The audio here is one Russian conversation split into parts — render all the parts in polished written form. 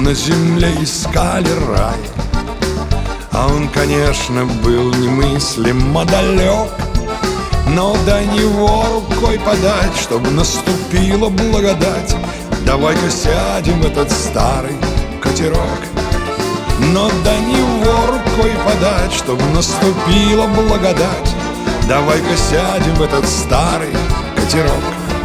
на земле искали рай. А он, конечно, был немыслимо далек, но до него рукой подать, чтобы наступила благодать. Давай-ка сядем в этот старый катерок. Но до него рукой подать, чтобы наступила благодать. Давай-ка сядем в этот старый катерок.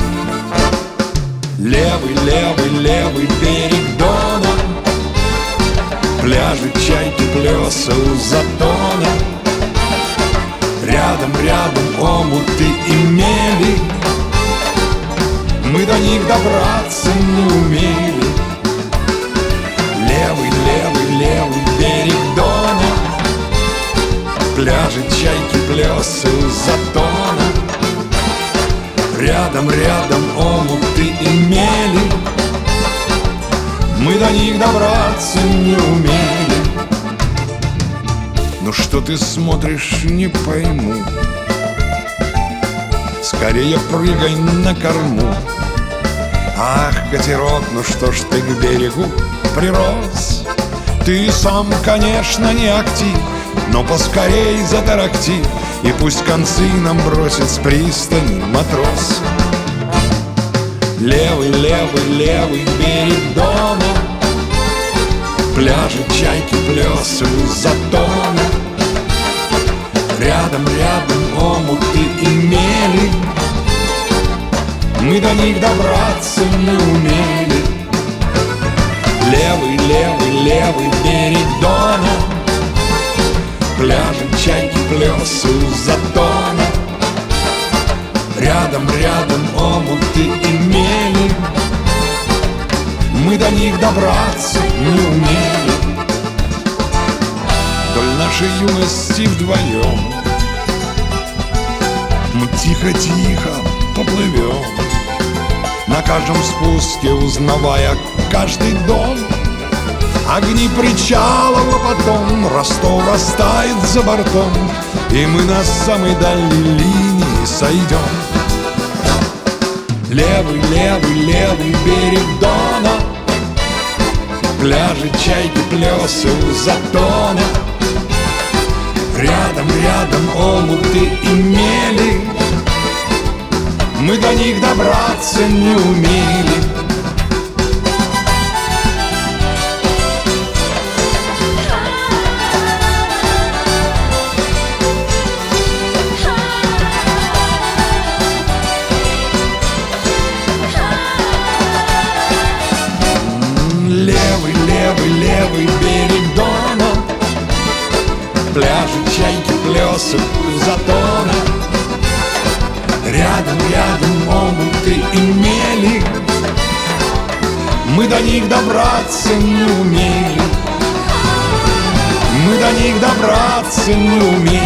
Левый, левый, левый берег Дона, пляжи, чайки, плеса у затона. Рядом, рядом омуты и мели, мы до них добраться не умели. Левый, левый, левый берег Дона, пляжи, чайки, плеса у затона. Рядом, рядом омуты и мели, мы до них добраться не умели. Ну что ты смотришь, не пойму, скорее прыгай на корму. Ах, катерок, ну что ж ты к берегу прирос? Ты сам, конечно, не актив, но поскорей затаракти, и пусть концы нам бросит с пристани матрос. Левый, левый, левый берег Дона, пляжи, чайки, плесы у затона. Рядом, рядом омуты и мели, мы до них добраться не умели. Левый, левый, левый берег Дона, пляжи, чайки, плесы у затона. Рядом, рядом омуты и мели, мы до них добраться не умели. Вдоль нашей юности вдвоем мы тихо-тихо поплывем, на каждом спуске узнавая каждый дом. Огни причалов, а потом Ростов растает за бортом, и мы на самой дальней линии сойдем. Левый, левый, левый берег Дона, пляжи, чайки, плесы у затона. Рядом, рядом омуты и мели, мы до них добраться не умели. Левый, левый, левый берег Дона, пляжи, чайки, плесы у затона. Рядом, рядом омуты и мели, мы до них добраться не умели. Мы до них добраться не умели.